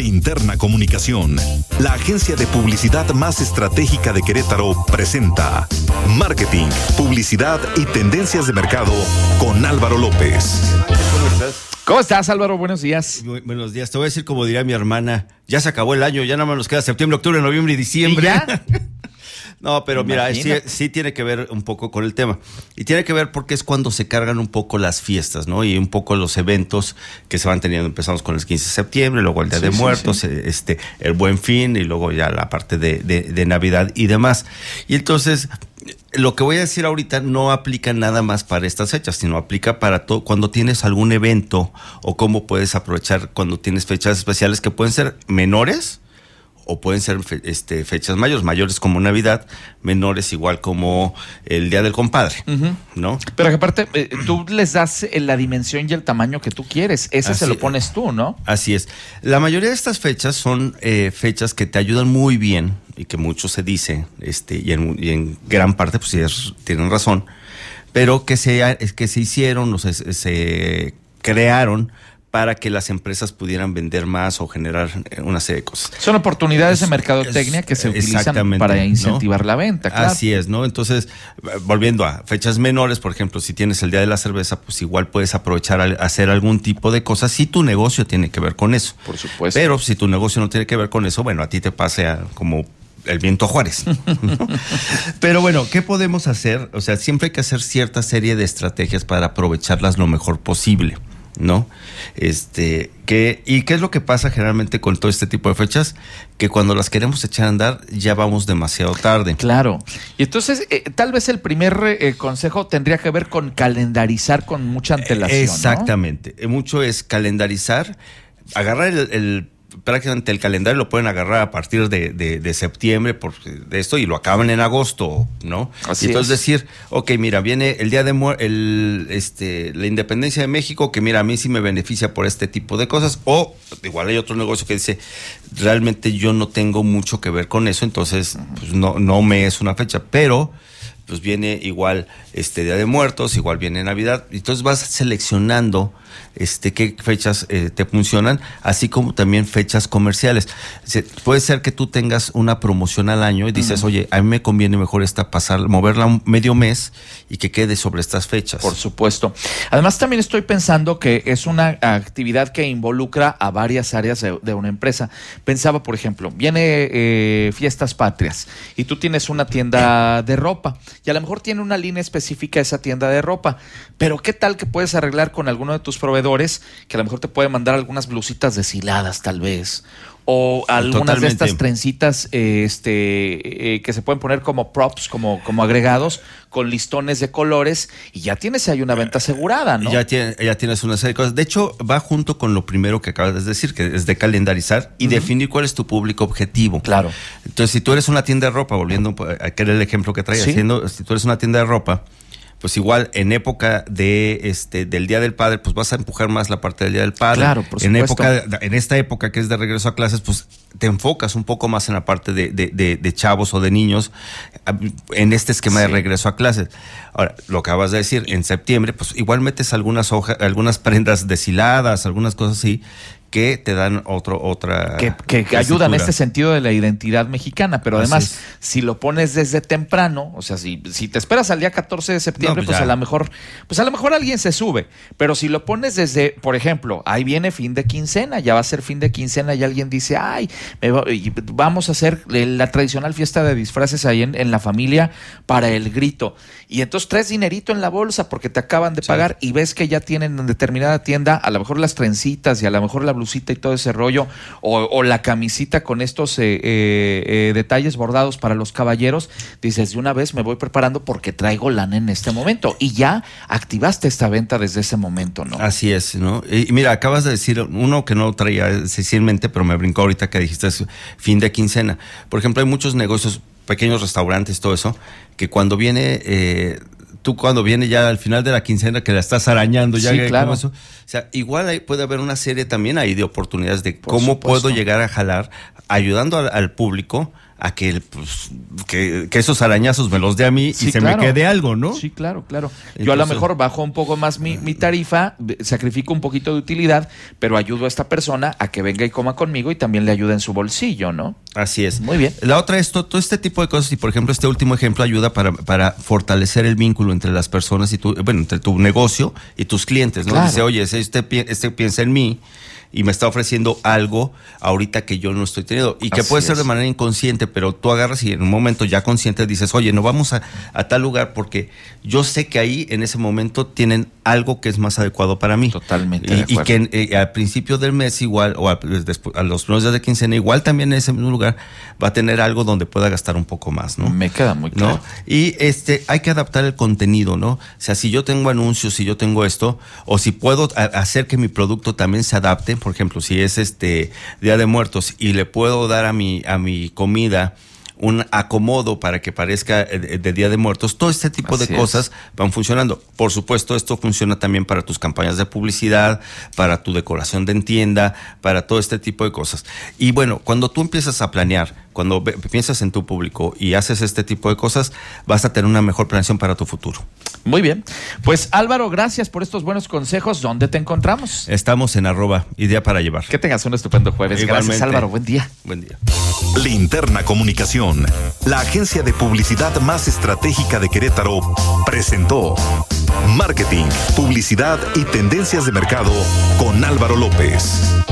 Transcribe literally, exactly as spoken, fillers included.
Linterna Comunicación, la agencia de publicidad más estratégica de Querétaro, presenta Marketing, Publicidad y Tendencias de Mercado con Álvaro López. ¿Cómo estás? ¿Cómo estás, Álvaro? Buenos días. Bu- buenos días. Te voy a decir, como diría mi hermana, ya se acabó el año, ya nada más nos queda septiembre, octubre, noviembre y diciembre. ¿Y ya? No, pero mira, sí, sí tiene que ver un poco con el tema. Y tiene que ver porque es cuando se cargan un poco las fiestas, ¿no? Y un poco los eventos que se van teniendo. Empezamos con el quince de septiembre, luego el Día Sí, de sí, Muertos, sí. este, el Buen Fin y luego ya la parte de, de, de Navidad y demás. Y entonces, lo que voy a decir ahorita no aplica nada más para estas fechas, sino aplica para todo cuando tienes algún evento o cómo puedes aprovechar cuando tienes fechas especiales que pueden ser menores o pueden ser fe, este, fechas mayores, mayores como Navidad, menores igual como el Día del Compadre, uh-huh. ¿no? Pero que aparte, eh, tú les das eh, la dimensión y el tamaño que tú quieres. Ese Así, se lo pones tú, ¿no? Así es. La mayoría de estas fechas son eh, fechas que te ayudan muy bien y que mucho se dice, este, y, en, y en gran parte, pues sí, es, tienen razón, pero que se, que se hicieron, o se, se crearon para que las empresas pudieran vender más o generar una serie de cosas. Son oportunidades es, de mercadotecnia es, que se utilizan para incentivar, ¿no?, la venta, claro. Así es, ¿no? Entonces, volviendo a fechas menores, por ejemplo, si tienes el Día de la Cerveza, pues igual puedes aprovechar a hacer algún tipo de cosas si tu negocio tiene que ver con eso. Por supuesto. Pero si tu negocio no tiene que ver con eso, bueno, a ti te pase a, como el viento a Juárez, ¿no? Pero bueno, ¿qué podemos hacer? O sea, siempre hay que hacer cierta serie de estrategias para aprovecharlas lo mejor posible, ¿no? Este, que, ¿y qué es lo que pasa generalmente con todo este tipo de fechas? Que cuando las queremos echar a andar, ya vamos demasiado tarde. Claro. Y entonces, eh, tal vez el primer eh, consejo tendría que ver con calendarizar con mucha antelación, Exactamente. ¿No? Mucho es calendarizar, agarrar el, el prácticamente el calendario lo pueden agarrar a partir de, de, de septiembre por, de esto y lo acaban en agosto, ¿no? Así y entonces es. decir, ok, mira, viene el día de mu- el, este, la independencia de México, que mira, a mí sí me beneficia por este tipo de cosas, o igual hay otro negocio que dice, realmente yo no tengo mucho que ver con eso, entonces pues no, no me es una fecha, pero pues viene igual este Día de Muertos, igual viene Navidad, entonces vas seleccionando este qué fechas eh, te funcionan, así como también fechas comerciales. Se, puede ser que tú tengas una promoción al año y dices, uh-huh. oye, a mí me conviene mejor esta pasar, moverla un medio mes y que quede sobre estas fechas. Por supuesto. Además, también estoy pensando que es una actividad que involucra a varias áreas de, de una empresa. Pensaba, por ejemplo, viene eh, Fiestas Patrias y tú tienes una tienda de ropa y a lo mejor tiene una línea específica esa tienda de ropa, pero ¿qué tal que puedes arreglar con alguno de tus proveedores que a lo mejor te puede mandar algunas blusitas deshiladas tal vez, o algunas Totalmente. de estas trencitas eh, este eh, que se pueden poner como props, como, como agregados con listones de colores, y ya tienes ahí una venta asegurada, ¿no? Ya, tiene, ya tienes una serie de cosas. De hecho, va junto con lo primero que acabas de decir, que es de calendarizar y uh-huh. definir cuál es tu público objetivo. Claro. Entonces, si tú eres una tienda de ropa, volviendo a que era el ejemplo que traía, ¿Sí? haciendo, si tú eres una tienda de ropa, pues igual en época de este del Día del Padre, pues vas a empujar más la parte del Día del Padre. Claro, por en supuesto. época, en esta época que es de regreso a clases, pues te enfocas un poco más en la parte de, de, de, de chavos o de niños en este esquema sí. de regreso a clases. Ahora, lo que acabas de decir, en septiembre, pues igual metes algunas hojas, algunas prendas deshiladas, algunas cosas así, que te dan otro, otra... Que, que, que ayudan en este sentido de la identidad mexicana, pero además, es. si lo pones desde temprano, o sea, si, si te esperas al día catorce de septiembre, no, pues, pues a lo mejor, pues a lo mejor alguien se sube, pero si lo pones desde, por ejemplo, ahí viene fin de quincena, ya va a ser fin de quincena y alguien dice, ay, me va, vamos a hacer la tradicional fiesta de disfraces ahí en, en la familia para el grito, y entonces traes dinerito en la bolsa porque te acaban de sí. pagar y ves que ya tienen en determinada tienda a lo mejor las trencitas y a lo mejor la blusita y todo ese rollo, o, o la camisita con estos eh, eh, eh, detalles bordados para los caballeros, dices, de una vez me voy preparando porque traigo lana en este momento, y ya activaste esta venta desde ese momento, ¿no? Así es, ¿no? Y mira, acabas de decir uno que no traía esencialmente, pero me brincó ahorita que dijiste es fin de quincena. Por ejemplo, hay muchos negocios, pequeños restaurantes, todo eso, que cuando viene... Eh, tú cuando viene ya al final de la quincena que la estás arañando ya sí, que, claro. como eso, o sea, igual ahí puede haber una serie también ahí de oportunidades de Por cómo supuesto. puedo llegar a jalar ayudando al, al público a que, pues, que, que esos arañazos me los dé a mí sí, y se claro. me quede algo, ¿no? Sí, claro, claro. Entonces, yo a lo mejor bajo un poco más mi, mi tarifa, sacrifico un poquito de utilidad, pero ayudo a esta persona a que venga y coma conmigo y también le ayuda en su bolsillo, ¿no? Así es. Muy bien. La otra es todo, todo este tipo de cosas y, por ejemplo, este último ejemplo ayuda para, para fortalecer el vínculo entre las personas y tu, bueno, entre tu negocio y tus clientes, ¿no? Claro. Dice, oye, este, este piensa en mí y me está ofreciendo algo ahorita que yo no estoy teniendo y que Así puede ser es. de manera inconsciente, pero tú agarras y en un momento ya consciente dices, oye, no vamos a, a tal lugar porque yo sé que ahí en ese momento tienen algo que es más adecuado para mí. Totalmente. Y, y que eh, al principio del mes igual, o a, después, a los primeros días de quincena, igual también en ese mismo lugar va a tener algo donde pueda gastar un poco más, ¿no? Me queda muy claro. ¿No? Y este, hay que adaptar el contenido, ¿no? O sea, si yo tengo anuncios, si yo tengo esto, o si puedo a, hacer que mi producto también se adapte, por ejemplo, si es este Día de Muertos y le puedo dar a mi, a mi comida un acomodo para que parezca de, de Día de Muertos, todo este tipo Así de cosas es. van funcionando. Por supuesto, esto funciona también para tus campañas de publicidad, para tu decoración de tienda, para todo este tipo de cosas. Y bueno, cuando tú empiezas a planear, cuando ve, piensas en tu público y haces este tipo de cosas, vas a tener una mejor planeación para tu futuro. Muy bien. Pues Álvaro, gracias por estos buenos consejos. ¿Dónde te encontramos? Estamos en arroba Idea para Llevar. Que tengas un estupendo jueves. Igualmente. Gracias, Álvaro. Buen día. Buen día. Linterna Comunicación, la agencia de publicidad más estratégica de Querétaro, presentó Marketing, Publicidad y Tendencias de Mercado con Álvaro López.